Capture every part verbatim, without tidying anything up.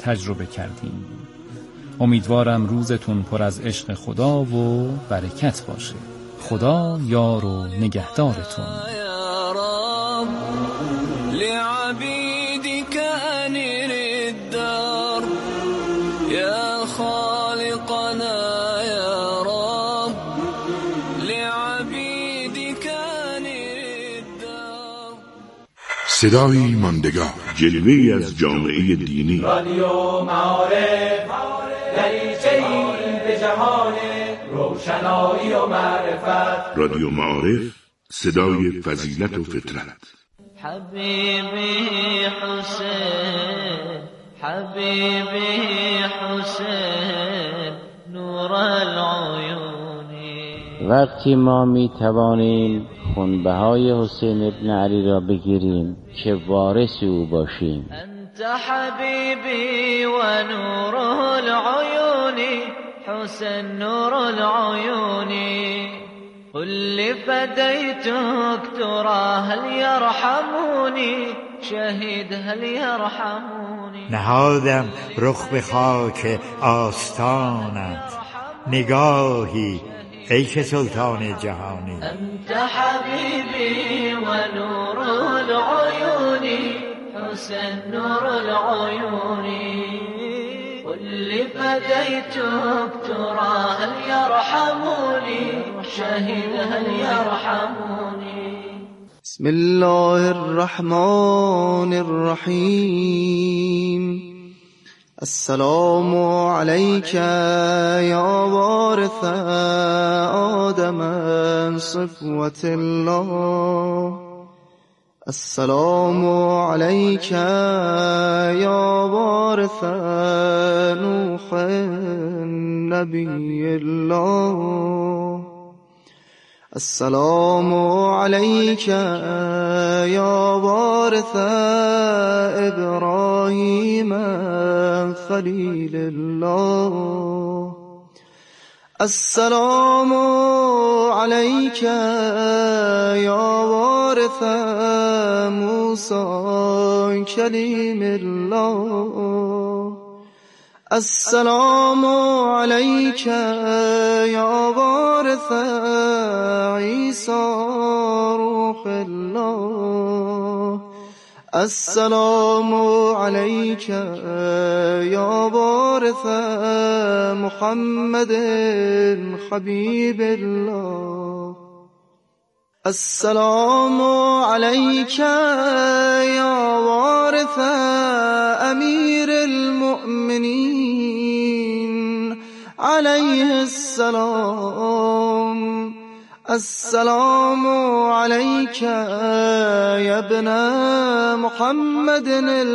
تجربه کردیم. امیدوارم روزتون پر از عشق خدا و برکت باشه. خدا یار و نگهدارتون. یا رب لعبیدک انیر الدار یا خالقنا یا رب لعبیدک انیر الدار. صدای ماندگار، جلوه‌ای از جامعه دینی. رادیو معارف دریچه‌ای به جهان روشنایی و معرفت. رادیو معارف، صدای فضیلت و فطرت. حبیبی حسین حبیبی حسین نور العیونی. وقتی ما می توانیم خونبهای حسین ابن علی را بگیریم که وارث او باشیم. انت حبیبی و نور العیونی حسین نور العیونی. قل فدیتک ترى هل یرحمونی شهید هل یرحمونی. نهادم رخ به خاک آستانت نگاهی ای که سلطان جهانی. انت حبیبی و نور العیونی حسین نور العیونی. قل فدیتک ترى هل یرحمونی شهید هل یرحمونی. بسم الله الرحمن الرحیم. السلام علیک یا وارث آدم صفوة الله. السلام علیک یا وارث نوح نبی الله. السلام علیک یا وارث ابراهیم خلیل الله. السلام علیک یا وارث موسی کلیم الله. السلام علیک یا وارث عیسی روح الله. السلام علیک یا وارث محمد حبیب الله. السلام علیک یا وارث امیر المؤمنین علیه السلام. السلام علیک یا ابن محمد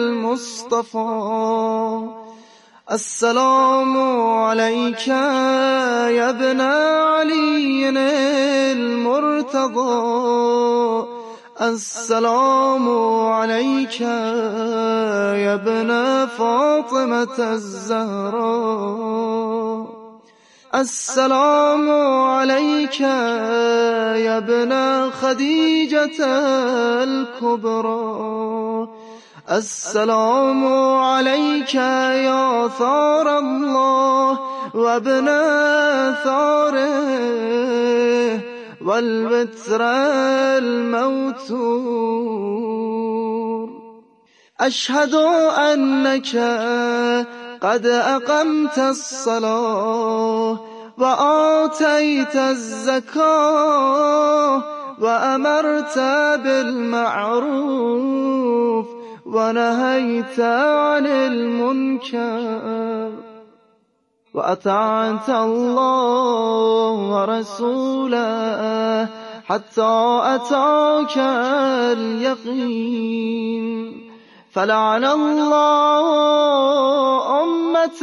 المصطفى. السلام علیک یا ابن علی المرتضى. السلام علیک یا ابن فاطمة الزهراء. السلام علیک یا ابن خدیجة الكبرى. السلام علیک یا ثار الله و ابن ثاره والبتر الموتور. اشهد انک قد اقمت الصلاة و آتیت الزکاة و امرت بالمعروف و نهیت عن المنکر و اطعت الله و رسوله حتی اتاک الیقین. فلعن الله أمة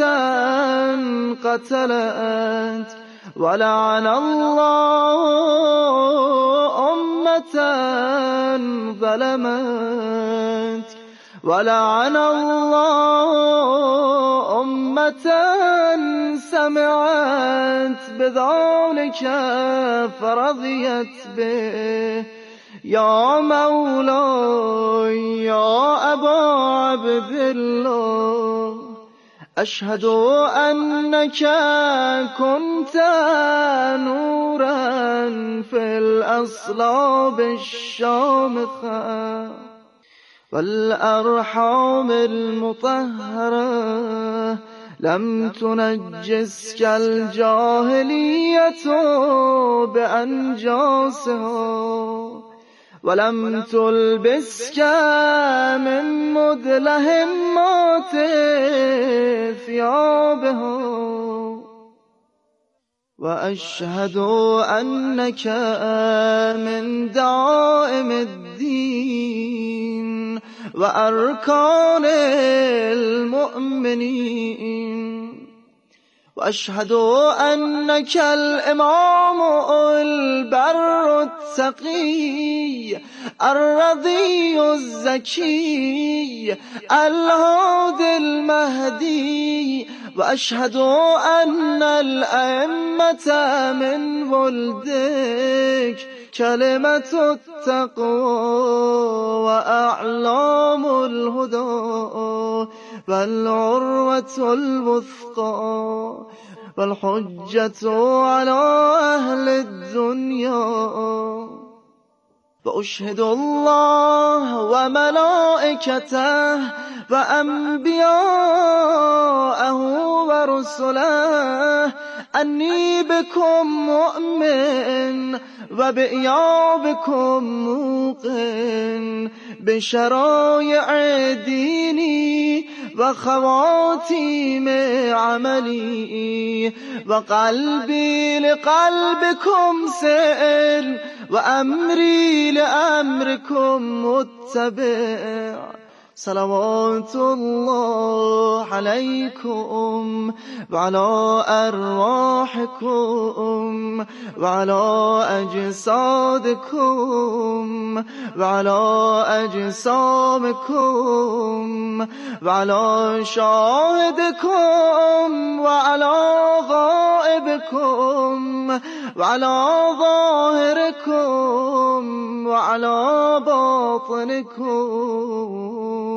قتلت ولعن الله أمة ظلمت ولعن الله أمة سمعت بذلك فرضيت به. یا مولا یا ابا عبدالله أشهد أنك كنت نورا في الأصلاب الشامخة والأرحام المطهرة، لم تنجسك الجاهلية بأنجاسها، ولم تلبسك من مدلهمات ثيابها. وأشهد أنك من دعائم الدين وأركان المؤمنين. وأشهد أنك الإمام البر التقي الرضي الزكي الهادي المهدي. وأشهد أن الأئمة من ولدك كلمة التقوى وأعلام الهدى والعروة الوثقى والحجة على أهل الدنيا. وأشهد الله وملائكته وأنبياءه ورسله أني بكم مؤمن وبإيابكم موقن بشرائع ديني وخواتيم عملي، وقلبي لقلبكم سائل وأمري لأمركم متبع. صلوات الله عليكم وعلى أرواحكم وعلى أجسادكم وعلى أجسامكم وعلى شاهدكم وعلى غائبكم وعلى ظاهركم وعلى باطنكم.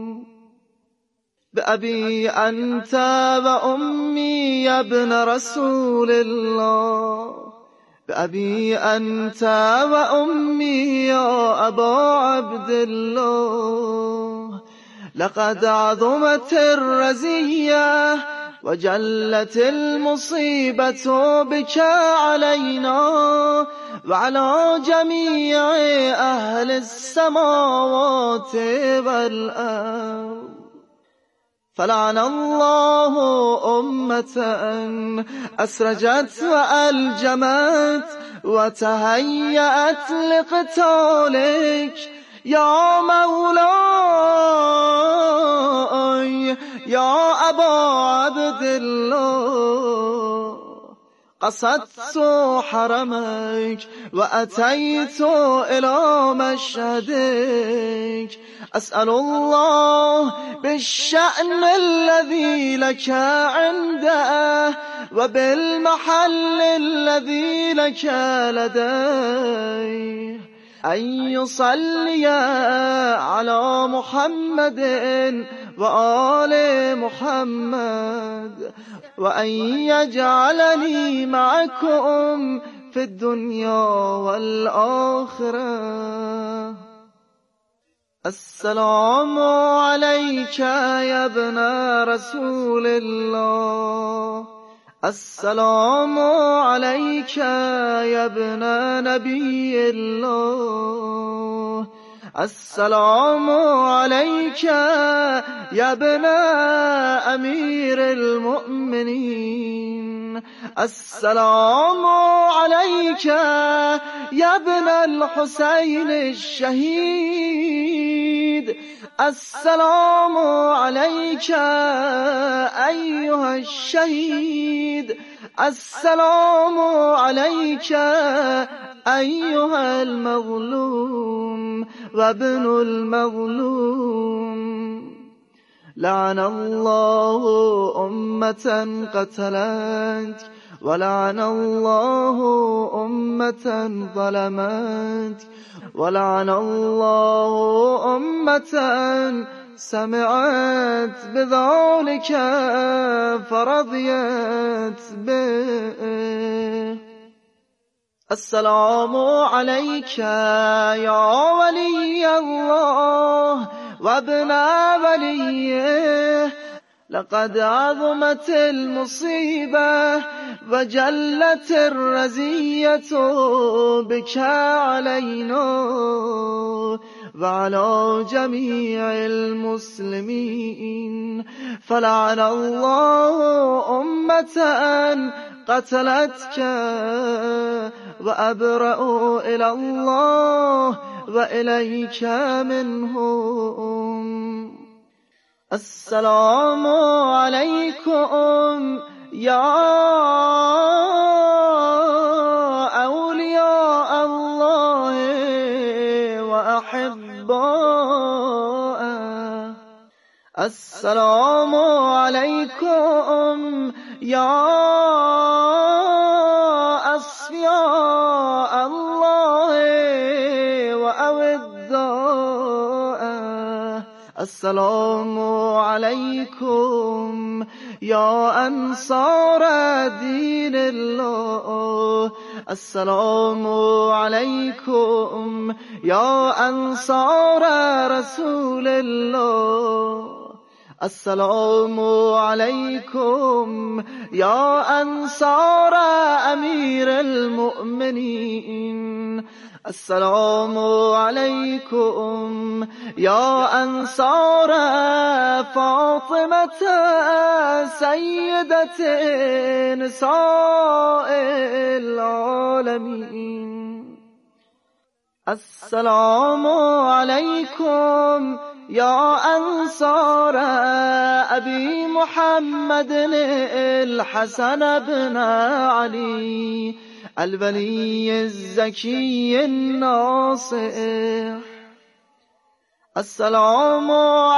بأبي أنت وأمي يا ابن رسول الله، بأبي أنت وأمي يا أبا عبد الله. لقد عظمت الرزية وجلت المصيبة بك علينا وعلى جميع أهل السماوات والأرض. فلعن الله أمة أسرجت وألجمت وتهيأت لقتالك يا مولاي يا أبا عبد الله. قصدت حرمك وأتيت إلى مشهدك، أسأل الله بالشأن الذي لك عنده وبالمحل الذي لك لديه أن يصلي على محمد وآل محمد، وأن يجعلني معكم في الدنيا والآخرة. السلام عليك يا ابن رسول الله، السلام عليك يا ابن نبي الله، السلام عليك يا ابن أمير المؤمنين، السلام عليك يا ابن الحسين الشهيد، السلام عليك أيها الشهيد، السلام عليك أيها المظلوم وابن المظلوم. لعن الله أمة قتلت، ولعن الله أمة ظلمت، ولعن الله أمة سمعت بذلك فرضيت به. السلام عليك يا ولي الله وابن وليه، لقد عظمت المصيبة وجلت الرزية بك علينا وعلى جميع المسلمين، فلعن الله أمة قتلتك وأبرأ إلى الله وإليك منهم. السلام عليكم يا أولياء الله وأحباءه. السلام عليكم يا أصفياء الله وأوداءه. السلام عليكم يا أنصار دين الله. السلام عليكم يا أنصار رسول الله. السلام عليكم يا أنصار أمير المؤمنين. السلام عليكم يا أنصار فاطمة سيدة نساء العالمين. السلام عليكم يا أنصار أبي محمد الحسن بن علي الولي الزكي الناصح. السلام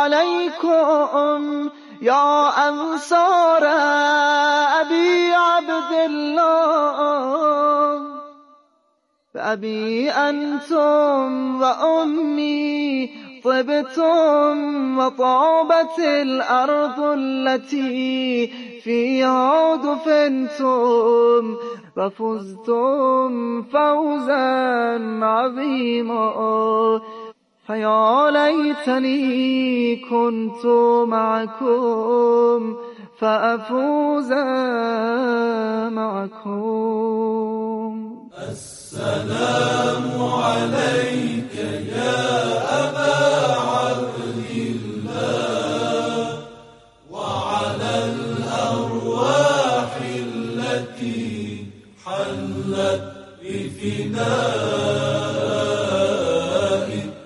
عليكم يا أنصار أبي عبد الله، فأبي أنتم وأمي طبتم وطابت الأرض التي فيها دفنتم وفزتم فوزا عظيما. فيا ليتني كنت معكم فأفوز معكم. السلام عليك يا أبا عبد الله وعلى الأرواح التي حلت بفدائك.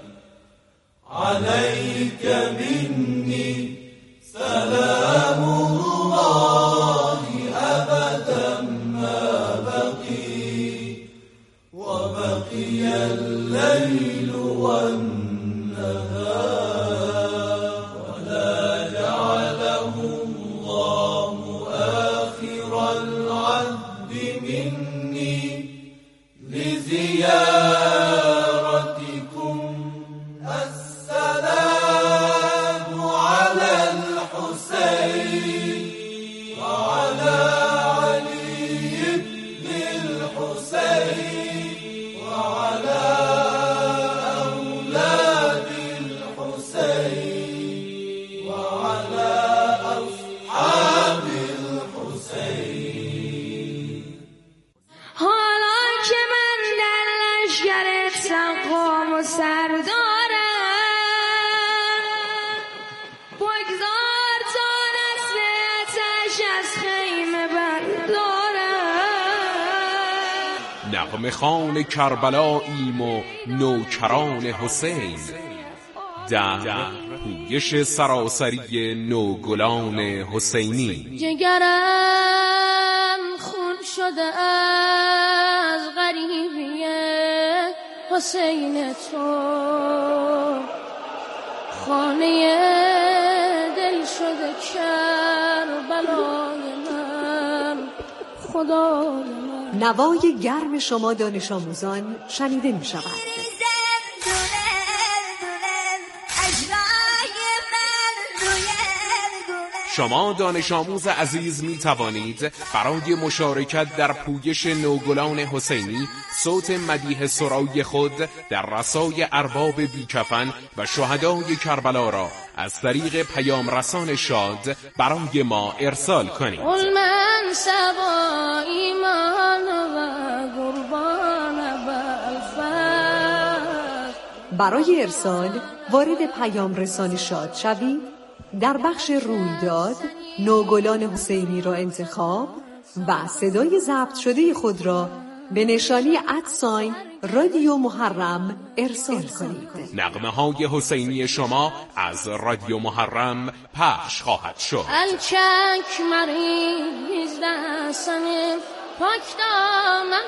عليك مني سلام الله أبدا ما بقي وبقي الليل والنهار، ولا جعله الله آخر العهد مني لزيارتكم. السلام على الحسين وعلى علي بن الحسين وعلى أولاد الحسين وعلى أصحاب الحسين. حالا که من در لشگر سقام و سردارم، بگذار تا نسل آتش از خیمه بردارم. نغمه خوان کربلاییم و نوکران حسین، دهر پویش سراسری نوگلان حسینی. جگرم خون شده از غریبی حسین تو، خانه دل شده کربلای من خدای من. نوای گرم شما دانش آموزان شنیده می شود. اجرای من شما دانش آموز عزیز می توانید برای مشارکت در پویش نوگلان حسینی صوت مدیح سرای خود در رسای ارباب بیکفن و شهدای کربلا را از طریق پیام رسان شاد برای ما ارسال کنید. قل من سبا ایمان و قربان بالفرد. برای ارسال وارد پیام رسان شاد شوید. در بخش رویداد نوگلان حسینی را انتخاب و صدای ضبط شده خود را به نشانی ادساین رادیو محرم ارسال کنید. نغمه های حسینی شما از رادیو محرم پخش خواهد شد. الچک مریض دستم پاک دامن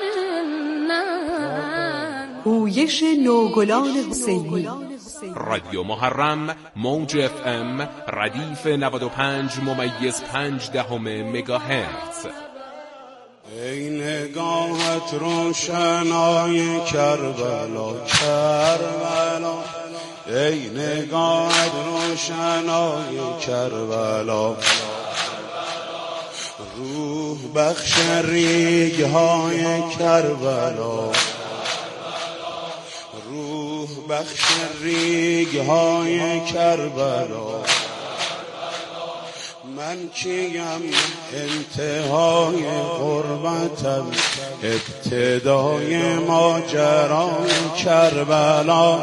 پویش نوگلان حسینی. رادیو محرم موج اف ام ردیف نود و پنج ممیز پنج دهم مگاهرتز. ای نگاهت روشنای کربلا کربلا، ای نگاهت روشنای کربلا، روح بخش ریگ های کربلا، روح بخش ریگ های کربلا. من کیم انتهای غربتم، ابتدای ماجرای کربلا.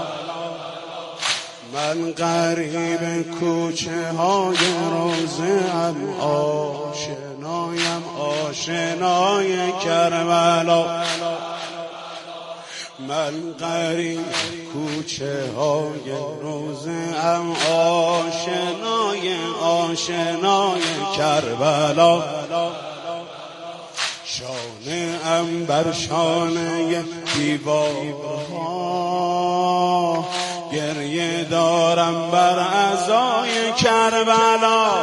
من غریب کوچه های روزم، آشنایم آشنای کربلا. من غریب کوچه های روزم، آشنای آشنای کربلا. شانه ام بر شانه دیوارها، گریه دارم بر عزای کربلا.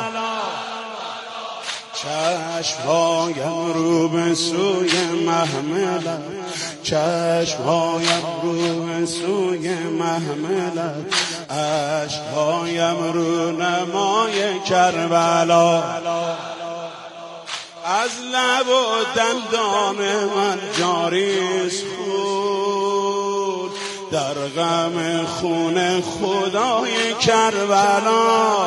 چشمهایم رو به سوی محملت، چشمهایم رو به سوی محملت، عشقهایم رو نمای کربلا. از لب و دندان من جاریست خون، در غم خون خدای کربلا.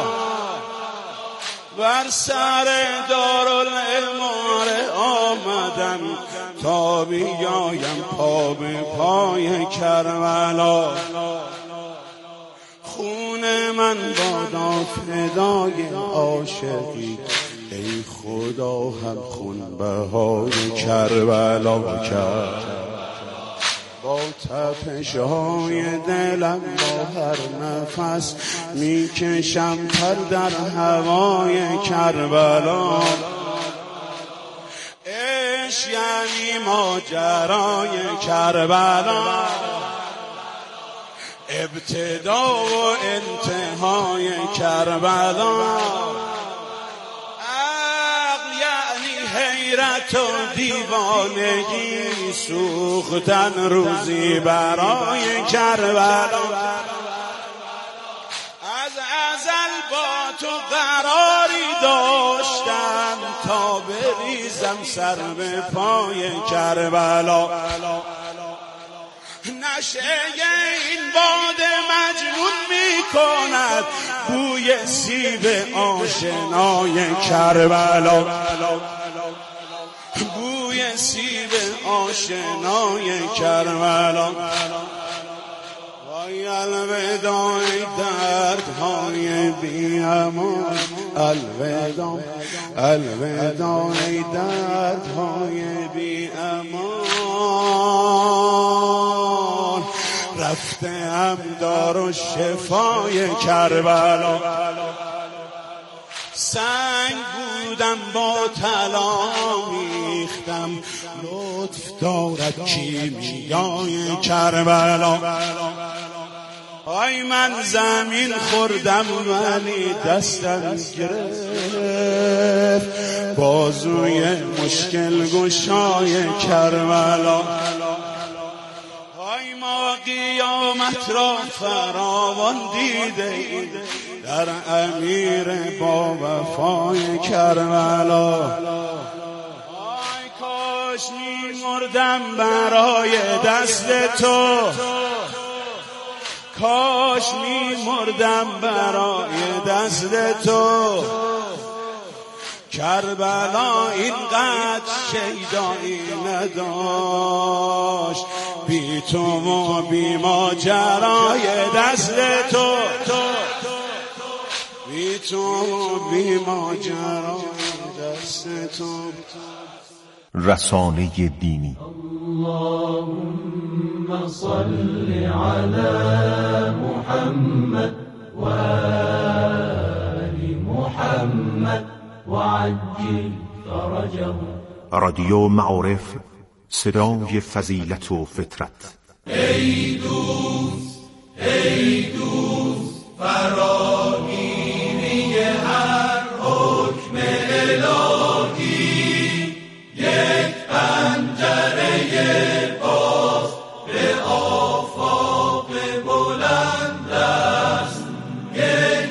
بر سر دارالعماره آمدم تا بیایم پا به پای کربلا. خون من بادا فدای عاشقی، ای خدا هم خون بهای کربلا کرد. با تپش های دلم با هر نفس میکشم پر در هوای کربلا. عشق یعنی ماجرای کربلا، ابتدا و انتهای کربلا. حیرت و دیوانگی سوختن روزی برای کربلا. از ازل با تو قراری داشتم تا بریزم سر به پای کربلا. نشه این باد مجنون می کند بوی سیب آشنای کربلا، بوی سیب آشنای کربلا. وای الوداع دردهای بی امان، الوداع الوداع دردهای بی امان. رفته ام دار و شفای کربلا. سنگ بودم با طلا میختم، لطف دارد کیمیای کربلا. آی من زمین خوردم ولی دستم گرفت بازوی مشکل گشای کربلا. آی ما قیامت را فراوان دیده ایم، در امیر با وفای کربلا. آی کاش می مردم برای دست تو، کاش می مردم برای دست تو. کربلا اینقدر شیدایی نداشت، بی تو و بی ماجرای دست تو، بی تو و بی ماجرای دست تو. رسانه دینی. اللهم صل علی محمد و آل محمد وعجل فرجه. رادیو معارف، صدای فضیلت و فطرت. ای دوست ای دوست فراگیری هر حکم الهی، یک پنجره باز به آفاق بلند است، یک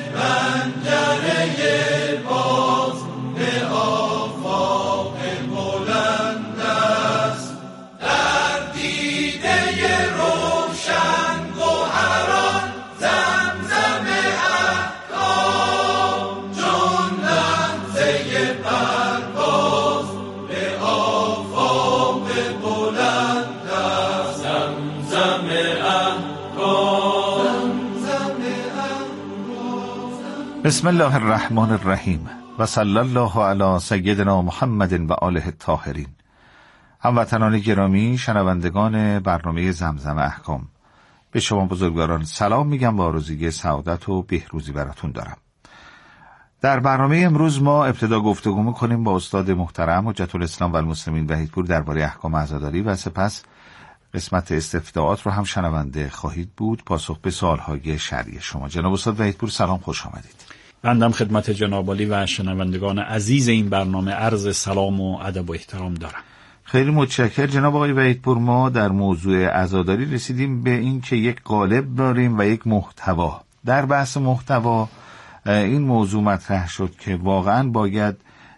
پنجره باز به آفاق بلند است. در دیده روشن گوهران زمزم احکام، چون لمزه پرواز به آفاق بلند است. زمزم احکام، زمزم احکام. بسم الله الرحمن الرحیم و صلی الله علی سیدنا محمد و آله الطاهرین. هموطنان گرامی، شنوندگان برنامه زمزم احکام، به شما بزرگواران سلام میگم و آرزوی سعادت و بهروزی براتون دارم. در برنامه امروز ما ابتدا گفتگو میکنیم با استاد محترم حجت الاسلام و المسلمین وحیدپور درباره احکام عزاداری و سپس قسمت استفتاءات رو هم شنونده خواهید بود، پاسخ به سوالهای شرعی شما. جناب استاد وحیدپور سلام، خوش آمدید. بندم خدمت جناب عالی و شنوندگان عزیز این برنامه عرض سلام و ادب و احترام دارم. خیلی متشکرم جناب آقای وحیدپور. ما در موضوع عزاداری رسیدیم به این که یک قالب داریم و یک محتوا. در بحث محتوا این موضوع مطرح شد که واقعا باید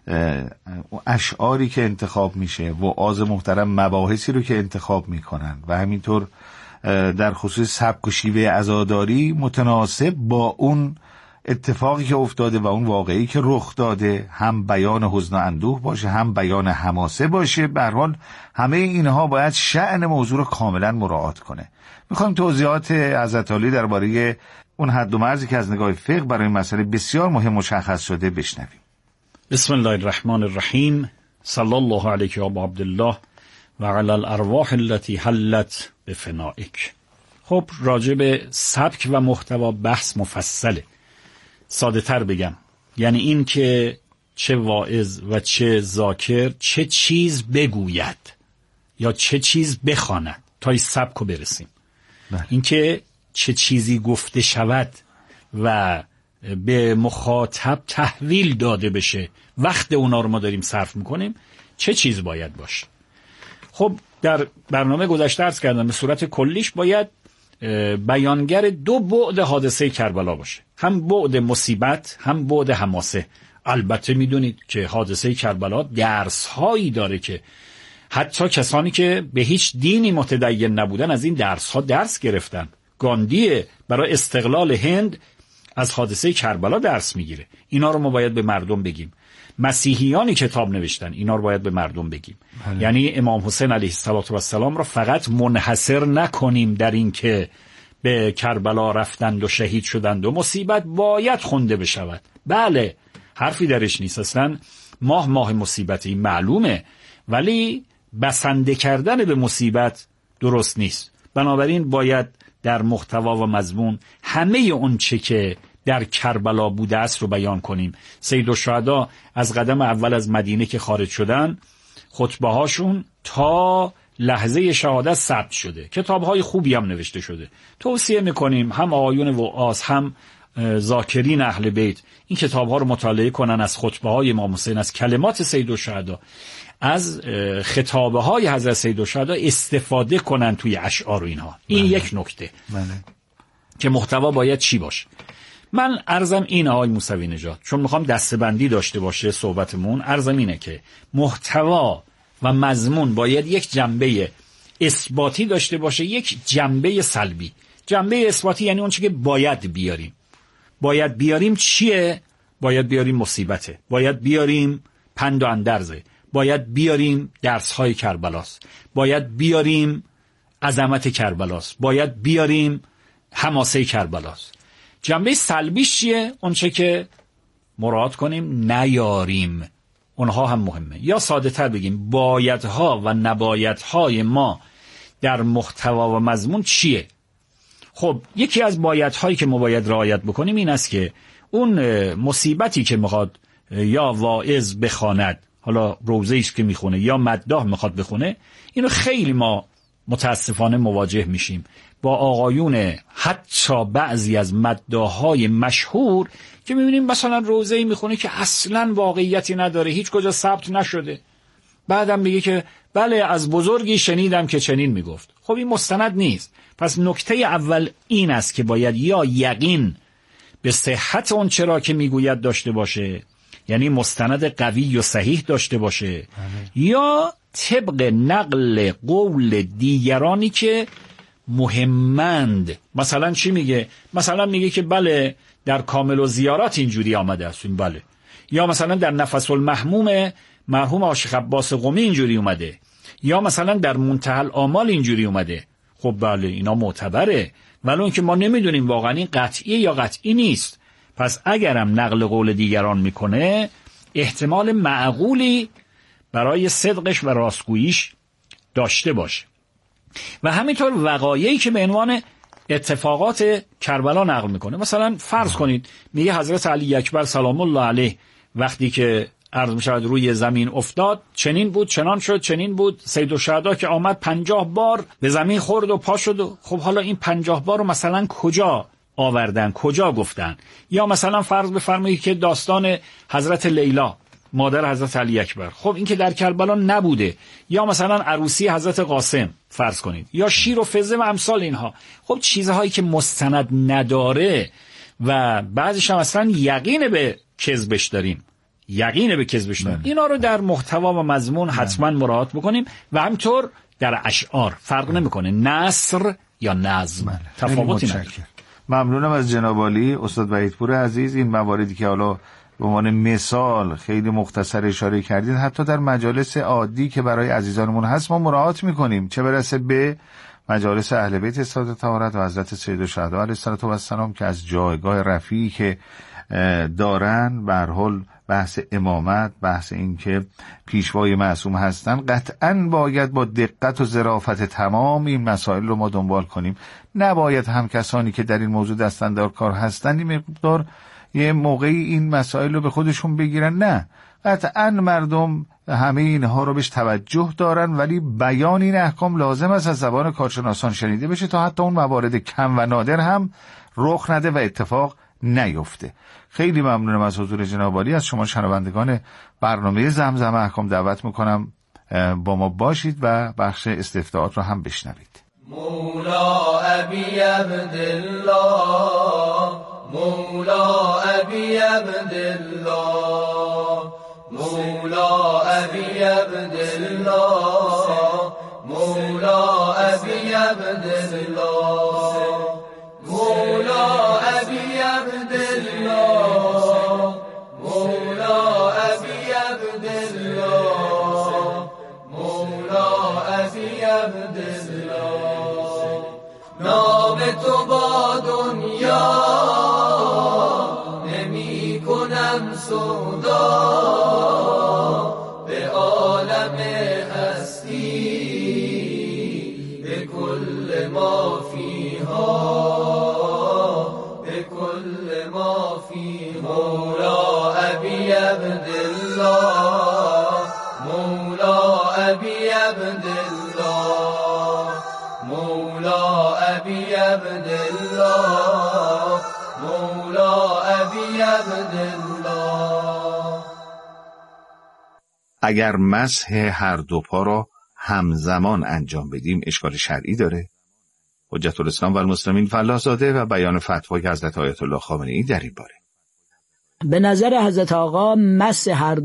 اشعاری که انتخاب میشه و آز محترم مباحثی رو که انتخاب میکنن و همینطور در خصوص سبک و شیوه عزاداری متناسب با اون اتفاقی که افتاده و اون واقعی که رخ داده، هم بیان حزن و اندوه باشه، هم بیان حماسه باشه. به هر حال همه اینها باید شأن موضوع رو کاملا مراعات کنه. میخوایم توضیحات حضرت عالی درباره اون حد و مرزی که از نگاه فقه برای این مسئله بسیار مهم مشخص شده بشنویم. بسم الله الرحمن الرحیم. صلی الله علیک یا ابا عبدالله و علی الارواح التي حلت بفنائک. خب راجع به سبک و محتوا بحث مفصله. ساده تر بگم، یعنی این که چه واعظ و چه ذاکر چه چیز بگوید یا چه چیز بخواند تا این سبک رو برسیم. این که چه چیزی گفته شود و به مخاطب تحویل داده بشه، وقت اونا رو ما داریم صرف میکنیم، چه چیز باید باشه. خب در برنامه گذشته عرض کردم به صورت کلیش باید بیانگر دو بعد حادثه کربلا باشه، هم بعد مصیبت هم بعد حماسه. البته میدونید که حادثه کربلا درس هایی داره که حتی کسانی که به هیچ دینی متدین نبودن از این درس ها درس گرفتن. گاندی برای استقلال هند از حادثه کربلا درس میگیره. اینا رو ما باید به مردم بگیم. مسیحیانی کتاب نوشتن، اینا رو باید به مردم بگیم. بله. یعنی امام حسین علیه السلام را فقط منحصر نکنیم در این که به کربلا رفتند و شهید شدند و مصیبت باید خونده بشود. بله، حرفی درش نیست، اصلا ماه ماه مصیبتی معلومه، ولی بسنده کردن به مصیبت درست نیست. بنابراین باید در محتوا و مضمون همه اون چه که در کربلا بوده است رو بیان کنیم. سیدالشهدا از قدم اول از مدینه که خارج شدن، خطبه هاشون تا لحظه شهادت ثبت شده، کتاب‌های خوبی هم نوشته شده. توصیه میکنیم هم آقایون وعاظ هم ذاکرین اهل بیت این کتاب‌ها رو مطالعه کنن، از خطبه‌های امام حسین، از کلمات سیدالشهدا، از خطابه‌های حضرت سیدالشهدا استفاده کنن توی اشعار و اینها. این بله. یک نکته بله. که محتوا باید چی باشه. من عرضم اینه آقای موسوی نژاد، چون میخوام دسته‌بندی داشته باشه صحبتمون، عرضم اینه که محتوا و مضمون باید یک جنبه اثباتی داشته باشه، یک جنبه سلبی. جنبه اثباتی یعنی اون چیزی که باید بیاریم. باید بیاریم چیه؟ باید بیاریم مصیبته، باید بیاریم پند و اندرزه، باید بیاریم درس‌های کربلاست، باید بیاریم عظمت کربلاست، باید بیاریم حماسه کربلاست. جنبه سلبیش چیه؟ اون چه که مراعات کنیم نیاریم، اونها هم مهمه. یا ساده تر بگیم بایدها و نبایدهای ما در محتوا و مضمون چیه؟ خب یکی از بایدهایی که ما باید رعایت بکنیم این است که اون مصیبتی که میخواد یا واعظ بخواند، حالا روزه‌ای است که میخونه یا مداح میخواد بخونه، اینو خیلی ما متاسفانه مواجه میشیم با آقایون حتی بعضی از مداح‌های مشهور که میبینیم مثلا روزه‌ای میخونه که اصلاً واقعیتی نداره، هیچ کجا ثبت نشده، بعدم میگه که بله از بزرگی شنیدم که چنین میگفت. خب این مستند نیست. پس نکته اول این است که باید یا یقین به صحت اون چرا که میگوید داشته باشه، یعنی مستند قوی و صحیح داشته باشه، بله. یا طبق نقل قول دیگرانی که مهمند. مثلا چی میگه؟ مثلا میگه که بله در کامل و زیارات اینجوری آمده است، بله. یا مثلا در نفس المحموم مرحوم عاشق عباس قمی اینجوری اومده، یا مثلا در منتهی الآمال اینجوری اومده. خب بله اینا معتبره، ولی اون که ما نمیدونیم واقعا این قطعی یا قطعی نیست. پس اگرم نقل قول دیگران میکنه احتمال معقولی برای صدقش و راستگوییش داشته باشه. و همینطور وقایعی که به عنوان اتفاقات کربلا نقل میکنه. مثلا فرض کنید میگه حضرت علی اکبر سلام الله علیه وقتی که عرض میشود روی زمین افتاد چنین بود، چنان شد، چنین بود. سید الشهدا که آمد پنجاه بار به زمین خورد و پا شد و خب حالا این پنجاه بار رو مثلا کجا آوردن، کجا گفتن؟ یا مثلا فرض بفرمایید که داستان حضرت لیلا مادر حضرت علی اکبر، خب این که در کربلا نبوده. یا مثلا عروسی حضرت قاسم فرض کنید، یا شیر و فزه و امثال اینها. خب چیزهایی که مستند نداره و بعضیش هم اصلا یقین به کذبش داریم، یقین به کذبش داریم، اینا رو در محتوا و مضمون حتما مراعات بکنیم. و همطور در اشعار فرق نمیکنه نثر یا نظم، تفاوتی نداره. ممنونم از جناب عالی استاد وحیدپور عزیز. این مواردی که حالا به عنوان مثال خیلی مختصر اشاره کردید حتی در مجالس عادی که برای عزیزانمون هست ما مراعات میکنیم، چه برسه به مجالس اهل بیت سعادت طهارت و حضرت سید الشهدا علیه السلام که از جایگاه رفیعی که دارن به هر حال بحث امامت، بحث این که پیشوای معصوم هستن، قطعاً باید با دقت و ظرافت تمام این مسائل رو ما دنبال کنیم. نباید هم کسانی که در این موضوع دستاندار کار هستن این مقدار یه موقعی این مسائل رو به خودشون بگیرن. نه، قطعاً مردم همه اینها رو بهش توجه دارن، ولی بیان این احکام لازم است از زبان کارشناسان شنیده بشه تا حتی اون موارد کم و نادر هم رخ نده و اتفاق نیفته. خیلی ممنونم از حضور جناب عالی. از شما شنوندگان برنامه زمزمه احکام دعوت میکنم با ما باشید و بخش استفتاءات رو هم بشنوید. مولا ابی عبدالله، مولا ابی عبدالله، مولا ابی عبدالله، مولا ابی عبدالله، مولا ابی عبدالله، مولا ابی عبدالله، مولا ابی عبدالله. نام تو با دنیا نمی کنم سودا، به عالم هستی به کل ما فیها، به کل ما فیها. مولا ابی عبدالله، مولا ابی عبدالله، مولا ابی عبدالله، مولا ابی عبدالله. اگر مسح هر دو پا را همزمان انجام بدیم اشکال شرعی داره؟ حجت الاسلام و المسلمین فلاح‌زاده و بیان فتوای حضرت آیت الله خامنه‌ای در این باره. به نظر حضرت آقا مس هر